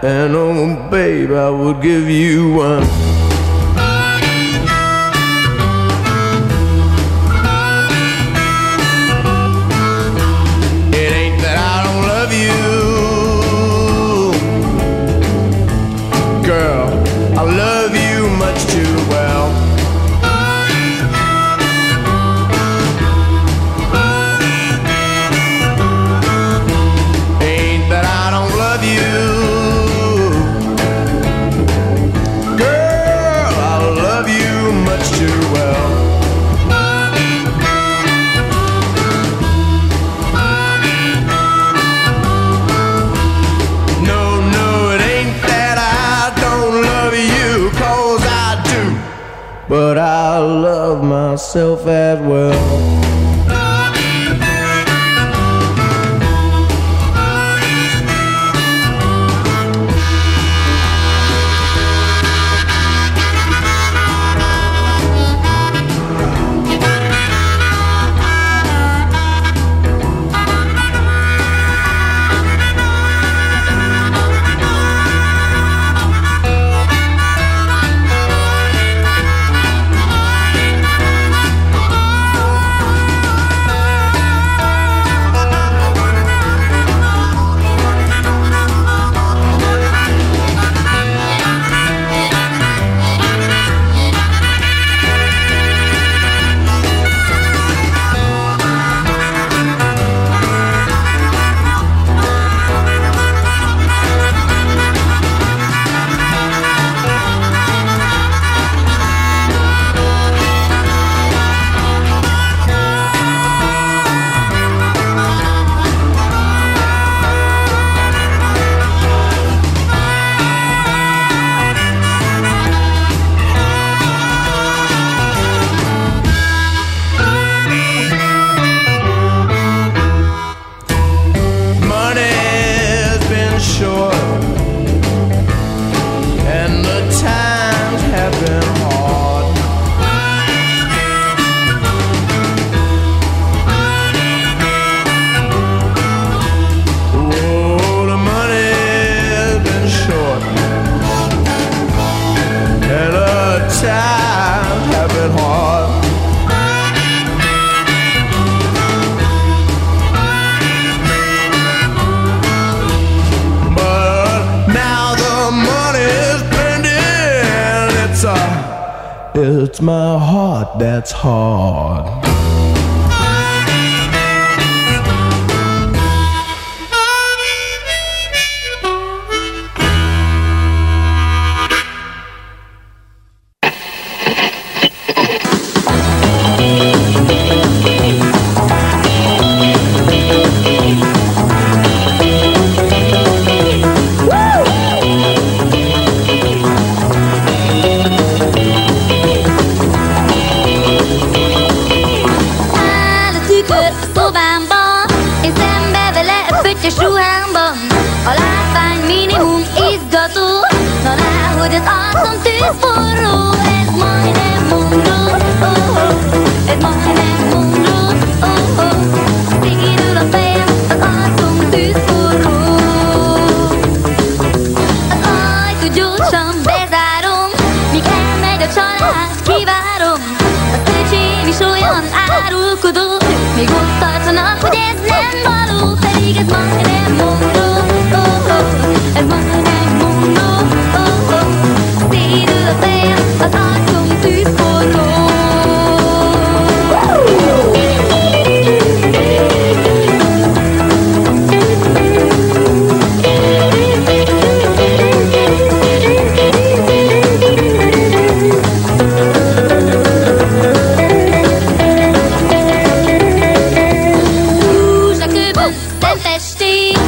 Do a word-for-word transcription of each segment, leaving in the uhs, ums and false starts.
And oh babe, I would give you one. It ain't that I don't love you, girl, I love you much too well. Ain't that I don't love you, girl, I love you much too well. No, no, it ain't that I don't love you, 'cause I do, but I love myself as well. It's my heart that's hard. Tempesti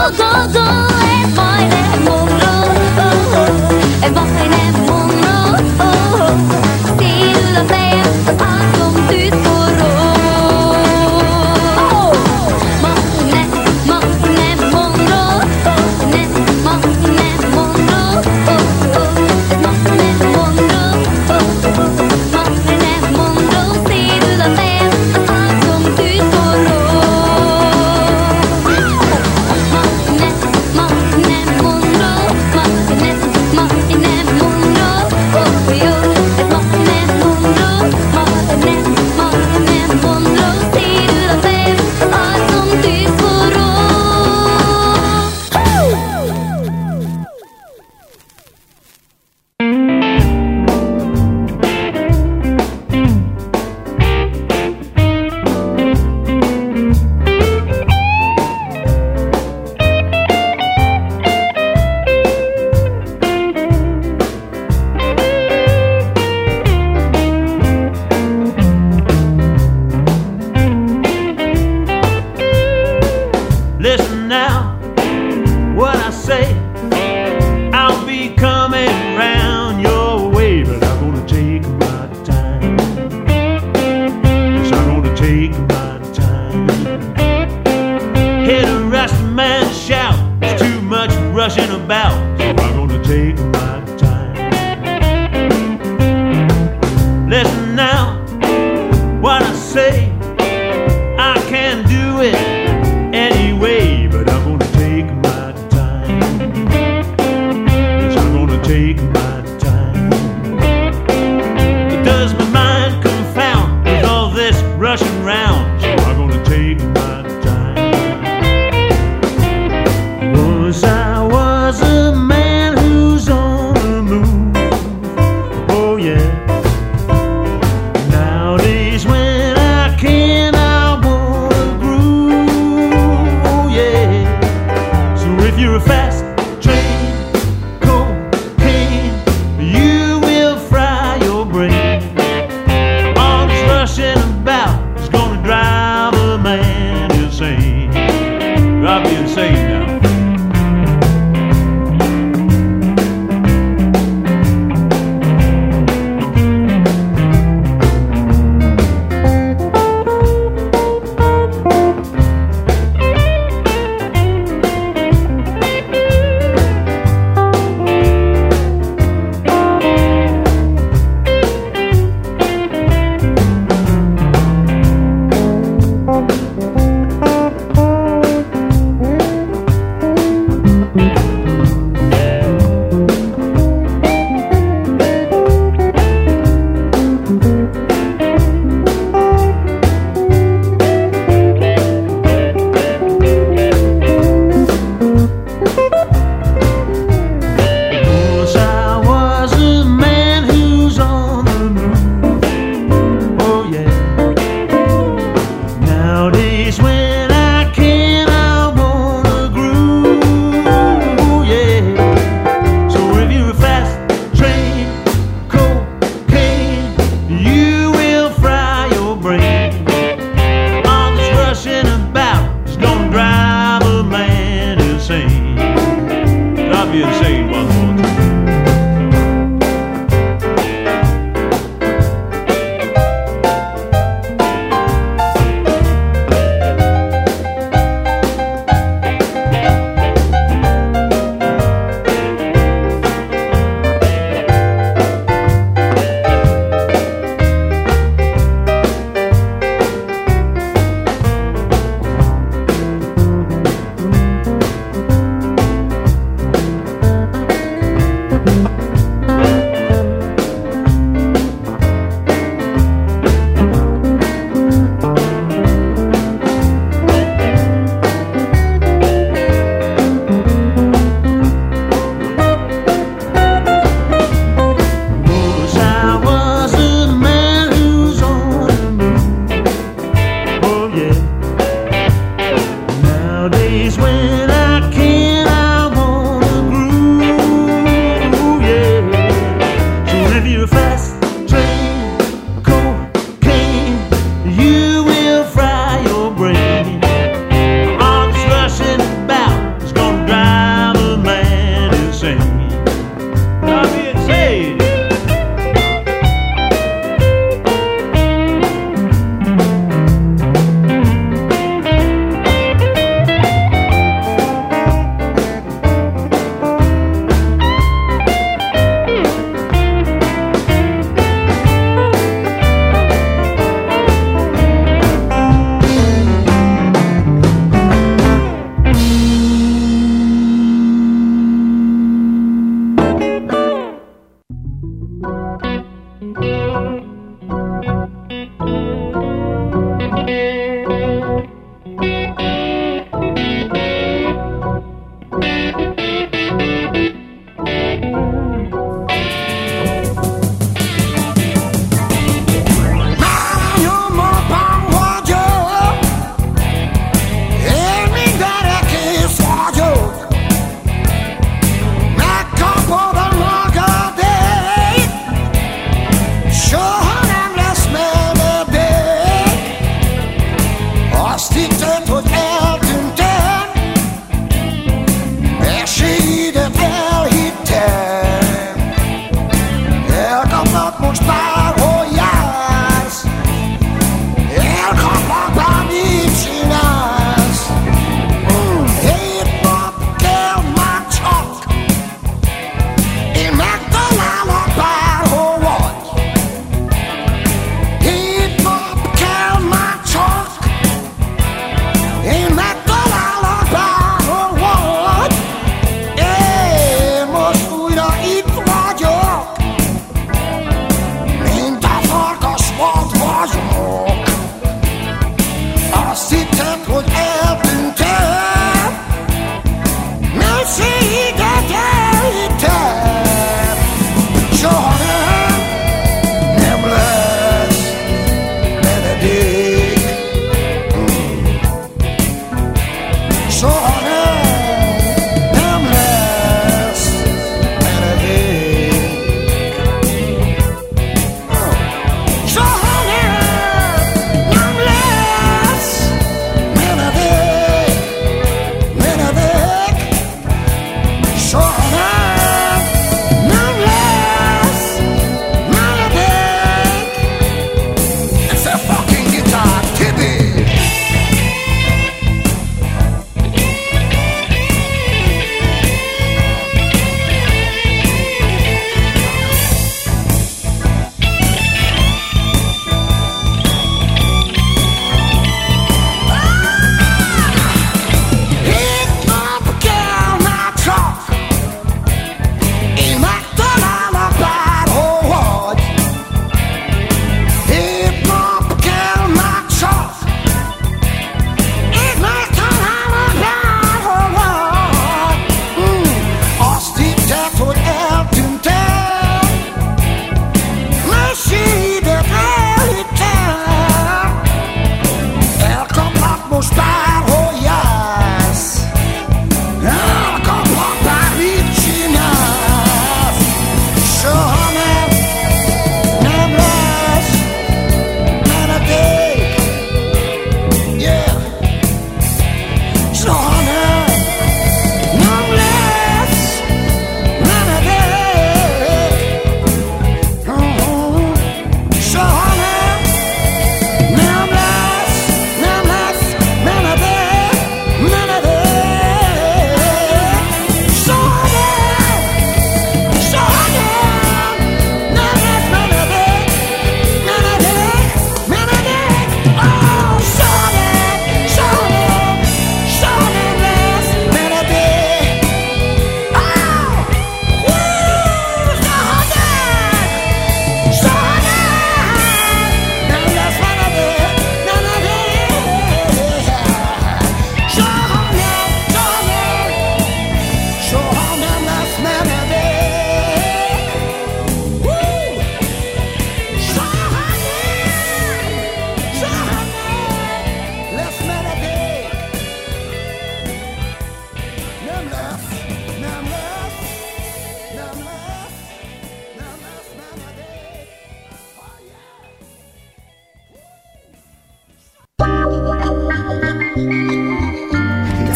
Nowadays when I can't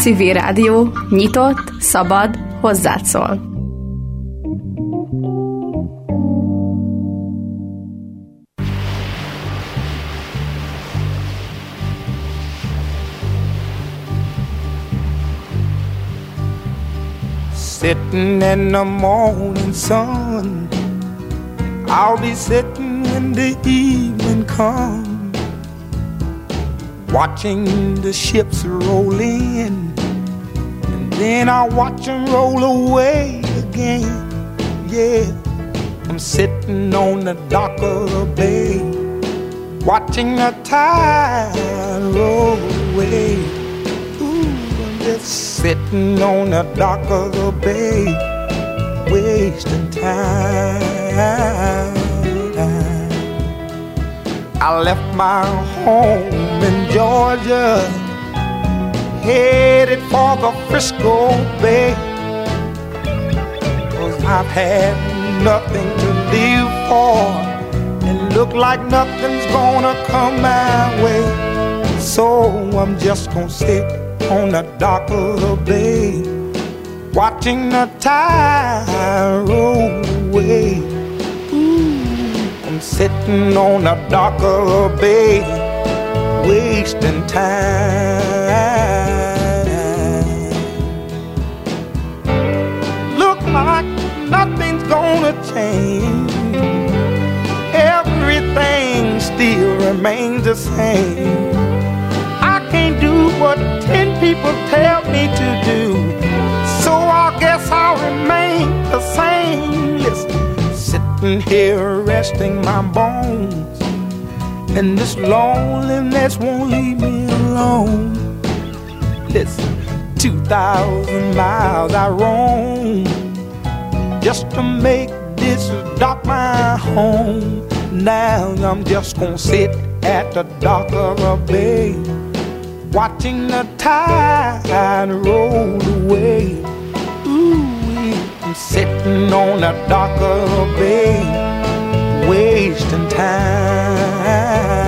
Civil Rádió, nyitott, szabad, hozzád szól. Sitting in the morning sun, I'll be sitting when the evening comes, watching the ships roll in, and then I'll watch them roll away again. Yeah, I'm sitting on the dock of the bay, watching the tide roll away. Ooh, I'm just sitting on the dock of the bay, wasting time. I left my home in Georgia, headed for the Frisco Bay, 'cause I've had nothing to live for, and look like nothing's gonna come my way. So I'm just gonna sit on the dock of the bay, watching the tide roll away. I'm sitting on the dock of the bay, wasting time. Look like nothing's gonna change, everything still remains the same. I can't do what ten people tell me to do, so I guess I'll remain the same. Listen, sitting here resting my bones, and this loneliness won't leave me alone. Listen, two thousand miles I roam just to make this dock my home. Now I'm just gonna sit at the dock of a bay, watching the tide roll away. Ooh, I'm sitting on the dock of the bay, wasting time.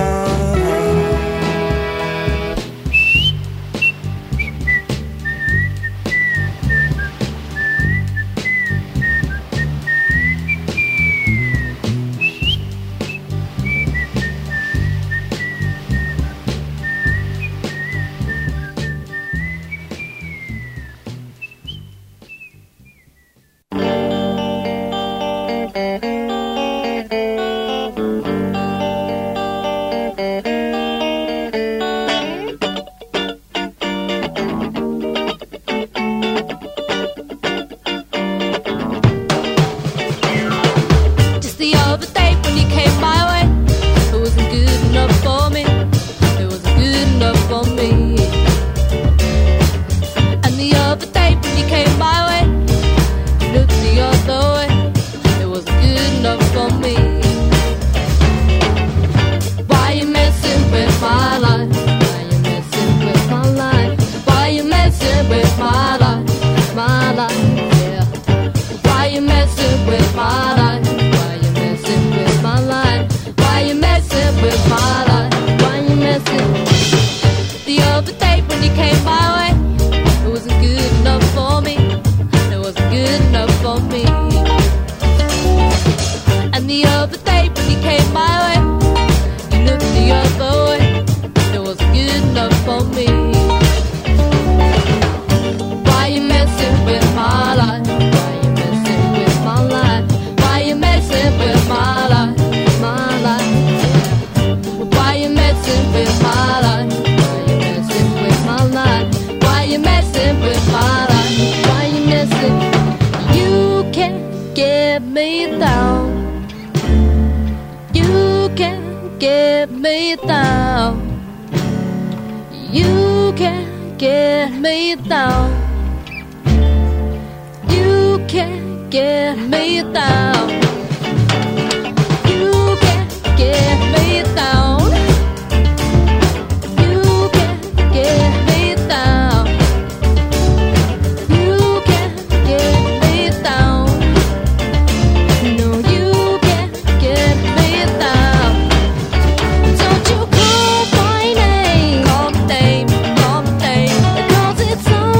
Don't you call my name, call my name, 'cause it's on.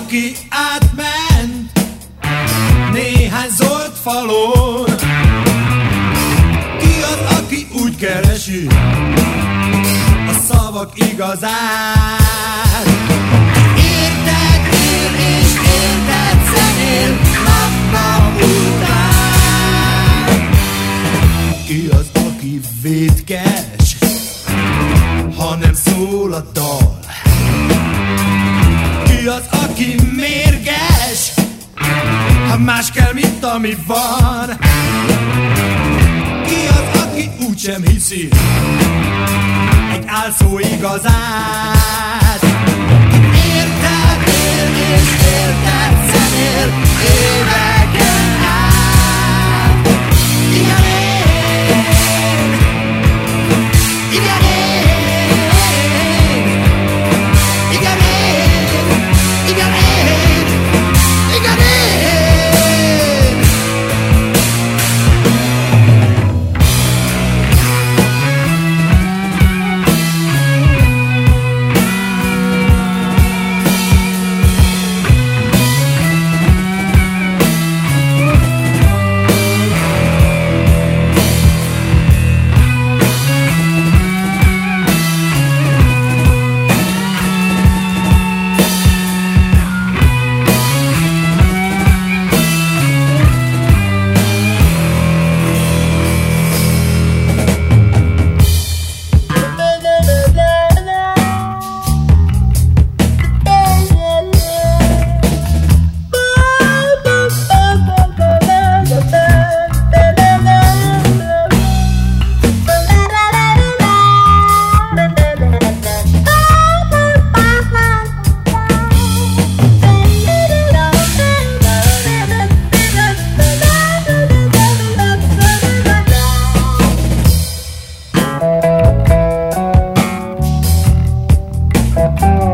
aki átment néhány zolt falon? Ki az, aki úgy keresi a szavak igazát? Érted él és érted zenél nap-nap után. Ki az, aki vétkes, ha nem szól a dal? Ki az, aki mérges, ha más kell, mint ami van? Ki az, aki úgysem hiszi egy álszó igazát?